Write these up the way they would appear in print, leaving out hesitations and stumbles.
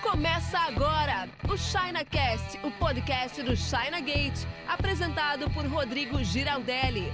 Começa agora o ChinaCast, o podcast do China Gate, apresentado por Rodrigo Giraldelli.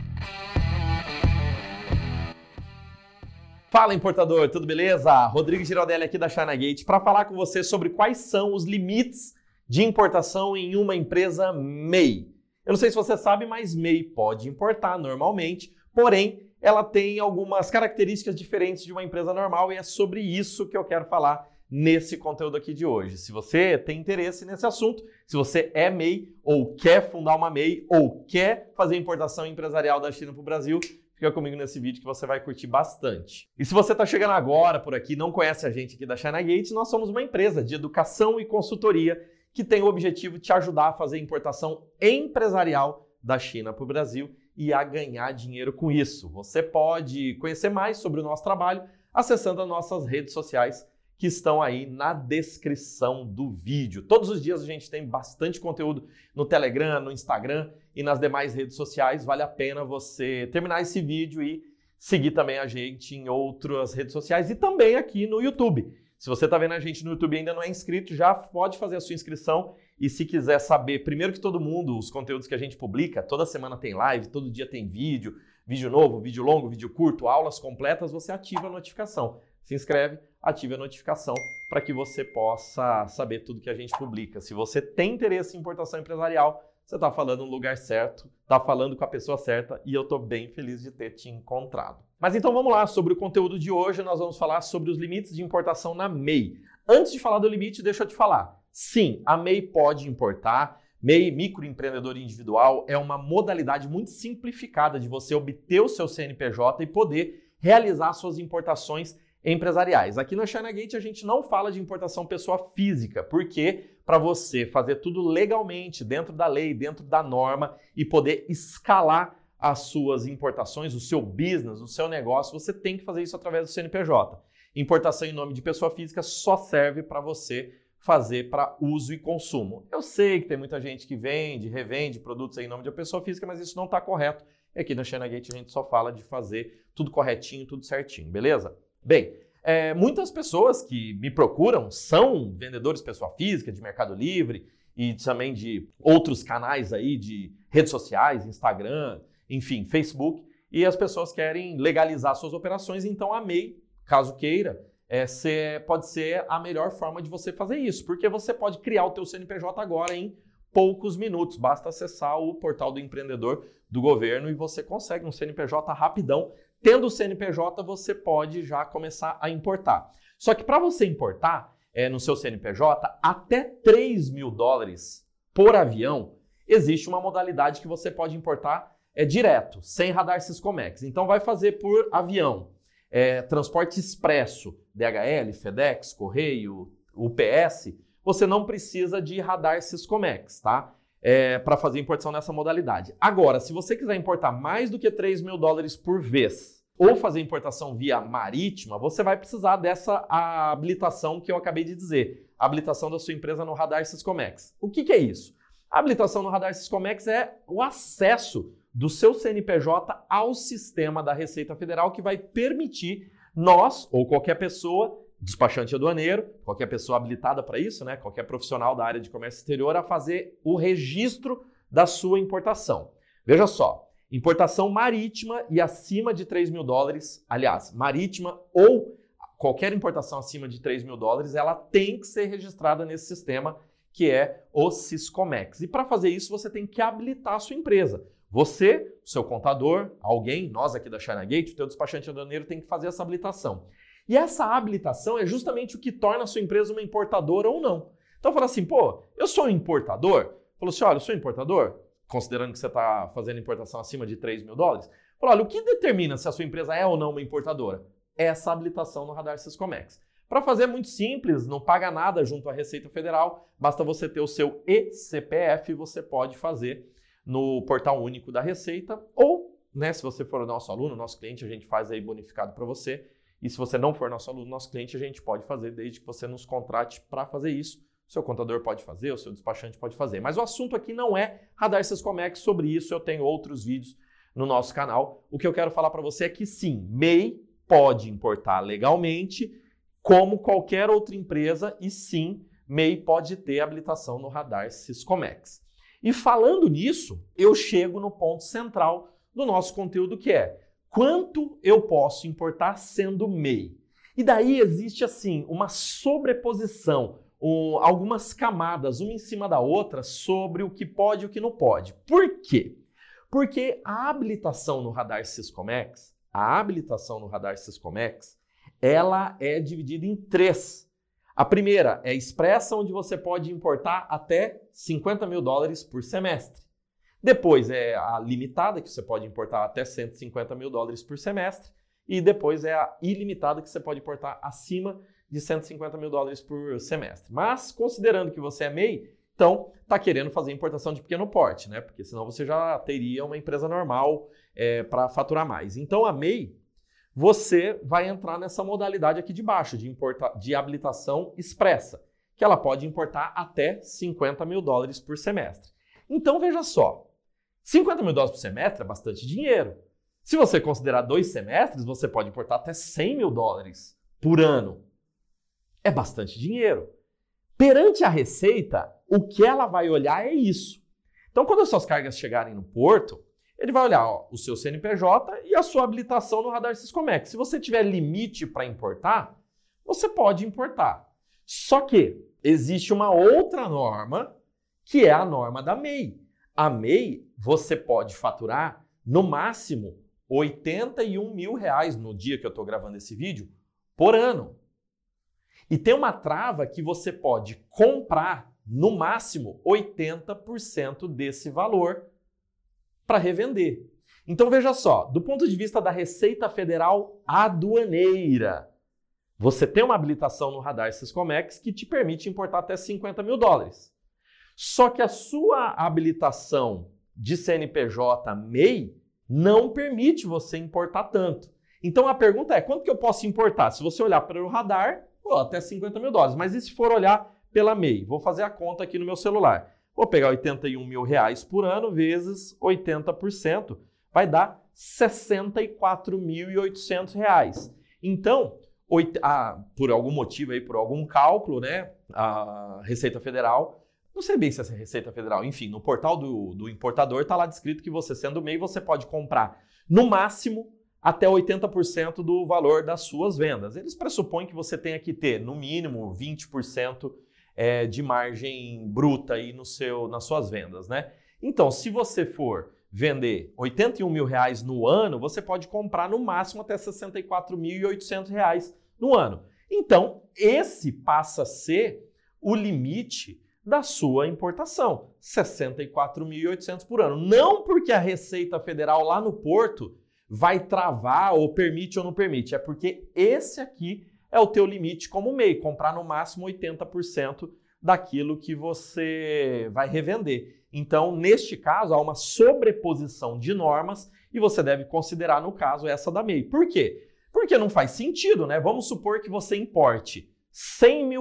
Fala, importador, tudo beleza? Rodrigo Giraldelli aqui da China Gate para falar com você sobre quais são os limites de importação em uma empresa MEI. Eu não sei se você sabe, mas MEI pode importar normalmente, porém ela tem algumas características diferentes de uma empresa normal e é sobre isso que eu quero falar nesse conteúdo aqui de hoje. Se você tem interesse nesse assunto, se você é MEI ou quer fundar uma MEI ou quer fazer importação empresarial da China para o Brasil, fica comigo nesse vídeo que você vai curtir bastante. E se você está chegando agora por aqui e não conhece a gente aqui da China Gate, nós somos uma empresa de educação e consultoria que tem o objetivo de te ajudar a fazer importação empresarial da China para o Brasil e a ganhar dinheiro com isso. Você pode conhecer mais sobre o nosso trabalho acessando as nossas redes sociais que estão aí na descrição do vídeo. Todos os dias a gente tem bastante conteúdo no Telegram, no Instagram e nas demais redes sociais. Vale a pena você terminar esse vídeo e seguir também a gente em outras redes sociais e também aqui no YouTube. Se você está vendo a gente no YouTube e ainda não é inscrito, já pode fazer a sua inscrição. E se quiser saber, primeiro que todo mundo, os conteúdos que a gente publica, toda semana tem live, todo dia tem vídeo, vídeo novo, vídeo longo, vídeo curto, aulas completas, você ativa a notificação. Se inscreve, ative a notificação para que você possa saber tudo que a gente publica. Se você tem interesse em importação empresarial, você está falando no lugar certo, está falando com a pessoa certa e eu estou bem feliz de ter te encontrado. Mas então vamos lá, sobre o conteúdo de hoje nós vamos falar sobre os limites de importação na MEI. Antes de falar do limite, deixa eu te falar. Sim, a MEI pode importar. MEI, microempreendedor individual, é uma modalidade muito simplificada de você obter o seu CNPJ e poder realizar suas importações empresariais. Aqui na China Gate a gente não fala de importação pessoa física, porque para você fazer tudo legalmente, dentro da lei, dentro da norma e poder escalar as suas importações, o seu business, o seu negócio, você tem que fazer isso através do CNPJ. Importação em nome de pessoa física só serve para você fazer para uso e consumo. Eu sei que tem muita gente que vende, revende produtos em nome de pessoa física, mas isso não está correto. E aqui na China Gate a gente só fala de fazer tudo corretinho, tudo certinho, beleza? Bem, muitas pessoas que me procuram são vendedores pessoa física de Mercado Livre e também de outros canais aí de redes sociais, Instagram, enfim, Facebook, e as pessoas querem legalizar suas operações, então a MEI, caso queira, pode ser a melhor forma de você fazer isso, porque você pode criar o teu CNPJ agora em poucos minutos, basta acessar o portal do empreendedor do governo e você consegue um CNPJ rapidão. Tendo o CNPJ, você pode já começar a importar. Só que para você importar no seu CNPJ, até 3 mil dólares por avião, existe uma modalidade que você pode importar direto, sem radar Syscomex. Então vai fazer por avião, transporte expresso, DHL, FedEx, Correio, UPS, você não precisa de radar Syscomex, tá? Para fazer importação nessa modalidade. Agora, se você quiser importar mais do que 3 mil dólares por vez ou fazer importação via marítima, você vai precisar dessa habilitação que eu acabei de dizer, a habilitação da sua empresa no radar Syscomex. O que é isso? A habilitação no radar Syscomex é o acesso do seu CNPJ ao sistema da Receita Federal que vai permitir nós ou qualquer pessoa, despachante aduaneiro, qualquer pessoa habilitada para isso, né? Qualquer profissional da área de comércio exterior a fazer o registro da sua importação. Veja só, importação marítima e acima de 3 mil dólares, aliás, marítima ou qualquer importação acima de 3 mil dólares, ela tem que ser registrada nesse sistema que é o Syscomex. E para fazer isso, você tem que habilitar a sua empresa. Você, o seu contador, alguém, nós aqui da China Gate, o teu despachante aduaneiro tem que fazer essa habilitação. E essa habilitação é justamente o que torna a sua empresa uma importadora ou não. Então fala assim, pô, eu sou um importador? Falou assim, olha, eu sou importador, considerando que você está fazendo importação acima de 3 mil dólares. Falou, olha, o que determina se a sua empresa é ou não uma importadora? Essa habilitação no radar Syscomex. Para fazer é muito simples, não paga nada junto à Receita Federal, basta você ter o seu eCPF, você pode fazer no portal único da Receita ou, né, se você for o nosso aluno, nosso cliente, a gente faz aí bonificado para você. E se você não for nosso aluno, nosso cliente, a gente pode fazer desde que você nos contrate para fazer isso. O seu contador pode fazer, o seu despachante pode fazer. Mas o assunto aqui não é radar Syscomex, sobre isso eu tenho outros vídeos no nosso canal. O que eu quero falar para você é que sim, MEI pode importar legalmente como qualquer outra empresa, e sim, MEI pode ter habilitação no radar Syscomex. E falando nisso, eu chego no ponto central do nosso conteúdo, que é quanto eu posso importar sendo MEI. E daí existe assim uma sobreposição, algumas camadas, uma em cima da outra, sobre o que pode e o que não pode. Por quê? Porque a habilitação no radar Syscomex, ela é dividida em 3. A primeira é expressa, onde você pode importar até $50 mil por semestre. Depois é a limitada, que você pode importar até $150 mil por semestre. E depois é a ilimitada, que você pode importar acima de $150 mil por semestre. Mas, considerando que você é MEI, então está querendo fazer importação de pequeno porte, né? Porque senão você já teria uma empresa normal para faturar mais. Então, a MEI, você vai entrar nessa modalidade aqui de baixo, de habilitação expressa, que ela pode importar até $50 mil por semestre. Então, veja só, $50 mil por semestre é bastante dinheiro. Se você considerar 2 semestres, você pode importar até $100 mil por ano. É bastante dinheiro. Perante a Receita, o que ela vai olhar é isso. Então, quando as suas cargas chegarem no porto, ele vai olhar o seu CNPJ e a sua habilitação no radar Syscomex. Se você tiver limite para importar, você pode importar. Só que existe uma outra norma, que é a norma da MEI. A MEI, você pode faturar no máximo R$81 mil no dia que eu estou gravando esse vídeo, por ano. E tem uma trava que você pode comprar no máximo 80% desse valor para revender. Então veja só, do ponto de vista da Receita Federal Aduaneira, você tem uma habilitação no radar Syscomex que te permite importar até $50 mil. Só que a sua habilitação de CNPJ MEI não permite você importar tanto. Então a pergunta é, quanto que eu posso importar? Se você olhar para o radar, até $50 mil. Mas e se for olhar pela MEI? Vou fazer a conta aqui no meu celular. Vou pegar R$81 mil por ano vezes 80%, vai dar R$64.800. Então, por algum motivo aí, por algum cálculo, né, a Receita Federal, não sei bem se é a Receita Federal, enfim, no portal do importador está lá descrito que você, sendo MEI, você pode comprar no máximo até 80% do valor das suas vendas. Eles pressupõem que você tenha que ter, no mínimo, 20% de margem bruta aí nas suas vendas, né? Então, se você for vender R$81 mil no ano, você pode comprar no máximo até R$64.800 no ano. Então, esse passa a ser o limite da sua importação, R$64.800 por ano. Não porque a Receita Federal lá no porto vai travar ou permite ou não permite, é porque esse aqui é o teu limite como MEI, comprar no máximo 80% daquilo que você vai revender. Então, neste caso, há uma sobreposição de normas e você deve considerar, no caso, essa da MEI. Por quê? Porque não faz sentido, né? Vamos supor que você importe R$100 mil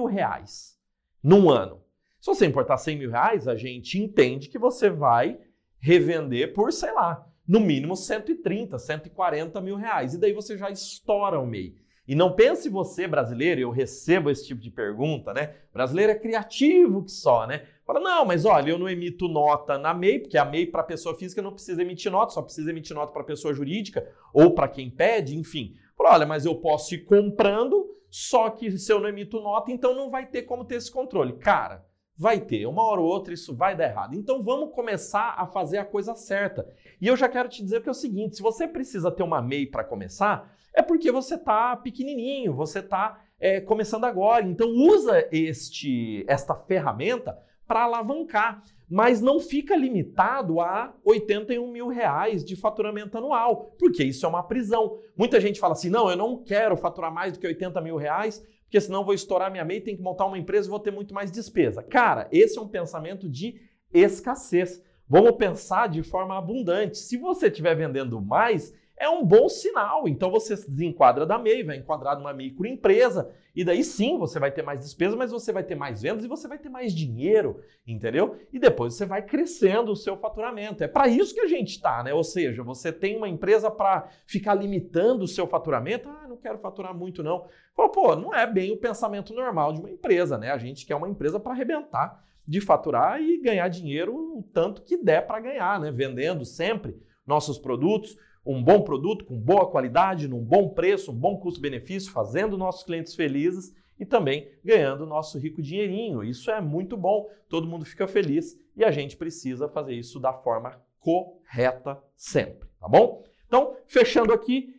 num ano. Se você importar R$100 mil, a gente entende que você vai revender por, sei lá, no mínimo 130, 140 mil reais. E daí você já estoura o MEI. E não pense você, brasileiro, eu recebo esse tipo de pergunta, né? Brasileiro é criativo que só, né? Fala, não, mas olha, eu não emito nota na MEI, porque a MEI para pessoa física não precisa emitir nota, só precisa emitir nota para pessoa jurídica ou para quem pede, enfim. Fala, olha, mas eu posso ir comprando, só que se eu não emito nota, então não vai ter como ter esse controle. Cara, vai ter, uma hora ou outra isso vai dar errado. Então vamos começar a fazer a coisa certa. E eu já quero te dizer que é o seguinte, se você precisa ter uma MEI para começar, é porque você está pequenininho, você está começando agora. Então usa esta ferramenta para alavancar, mas não fica limitado a R$81 mil de faturamento anual, porque isso é uma prisão. Muita gente fala assim, não, eu não quero faturar mais do que R$80 mil, porque senão vou estourar minha MEI, tenho que montar uma empresa e vou ter muito mais despesa. Cara, esse é um pensamento de escassez. Vamos pensar de forma abundante. Se você estiver vendendo mais, é um bom sinal. Então você se desenquadra da MEI, vai enquadrar numa microempresa, e daí sim você vai ter mais despesa, mas você vai ter mais vendas e você vai ter mais dinheiro, entendeu? E depois você vai crescendo o seu faturamento. É para isso que a gente está, né? Ou seja, você tem uma empresa para ficar limitando o seu faturamento, não quero faturar muito não. Pô, não é bem o pensamento normal de uma empresa, né? A gente quer uma empresa para arrebentar, de faturar e ganhar dinheiro o tanto que der para ganhar, né? Vendendo sempre nossos produtos, um bom produto com boa qualidade, num bom preço, um bom custo-benefício, fazendo nossos clientes felizes e também ganhando nosso rico dinheirinho. Isso é muito bom, todo mundo fica feliz e a gente precisa fazer isso da forma correta sempre, tá bom? Então, fechando aqui,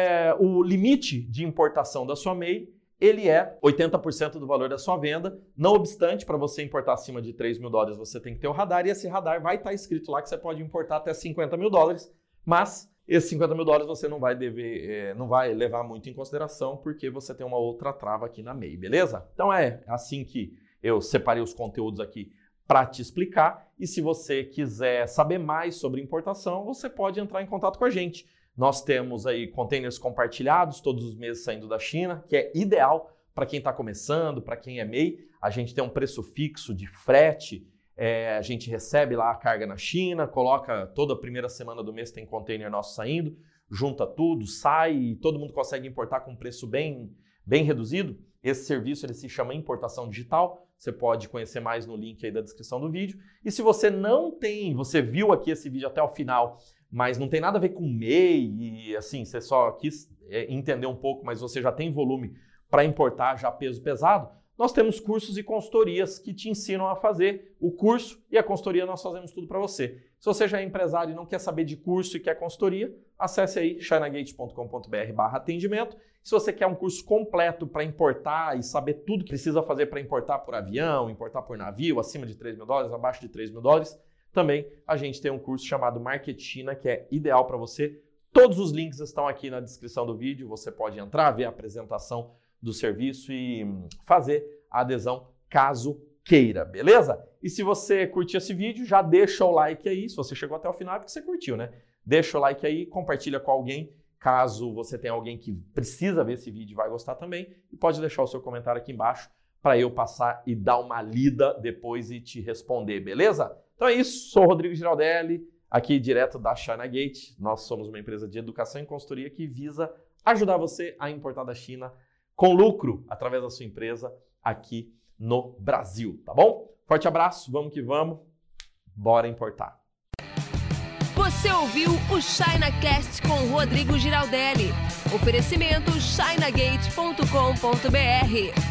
o limite de importação da sua MEI, ele é 80% do valor da sua venda. Não obstante, para você importar acima de $3 mil, você tem que ter o radar, e esse radar vai estar escrito lá que você pode importar até $50 mil, mas esses $50 mil você não vai não vai levar muito em consideração, porque você tem uma outra trava aqui na MEI, beleza? Então é assim que eu separei os conteúdos aqui para te explicar, e se você quiser saber mais sobre importação, você pode entrar em contato com a gente. Nós temos aí containers compartilhados todos os meses saindo da China, que é ideal para quem está começando, para quem é MEI. A gente tem um preço fixo de frete, a gente recebe lá a carga na China, coloca toda a primeira semana do mês tem container nosso saindo, junta tudo, sai e todo mundo consegue importar com um preço bem reduzido. Esse serviço ele se chama importação digital. Você pode conhecer mais no link aí da descrição do vídeo. E se você você viu aqui esse vídeo até o final, mas não tem nada a ver com MEI e assim, você só quis entender um pouco, mas você já tem volume para importar já peso pesado, nós temos cursos e consultorias que te ensinam a fazer o curso e a consultoria nós fazemos tudo para você. Se você já é empresário e não quer saber de curso e quer consultoria, acesse aí chinagate.com.br/atendimento. Se você quer um curso completo para importar e saber tudo que precisa fazer para importar por avião, importar por navio, acima de $3 mil, abaixo de $3 mil, também a gente tem um curso chamado Market China, que é ideal para você. Todos os links estão aqui na descrição do vídeo. Você pode entrar, ver a apresentação do serviço e fazer a adesão caso queira, beleza? E se você curtiu esse vídeo, já deixa o like aí. Se você chegou até o final é porque você curtiu, né? Deixa o like aí, compartilha com alguém, caso você tenha alguém que precisa ver esse vídeo e vai gostar também. E pode deixar o seu comentário aqui embaixo para eu passar e dar uma lida depois e te responder, beleza? Então é isso, sou o Rodrigo Giraldelli, aqui direto da ChinaGate. Nós somos uma empresa de educação e consultoria que visa ajudar você a importar da China com lucro através da sua empresa aqui no Brasil, tá bom? Forte abraço, vamos que vamos, bora importar. Você ouviu o ChinaCast com Rodrigo Giraldelli. Oferecimento chinagate.com.br.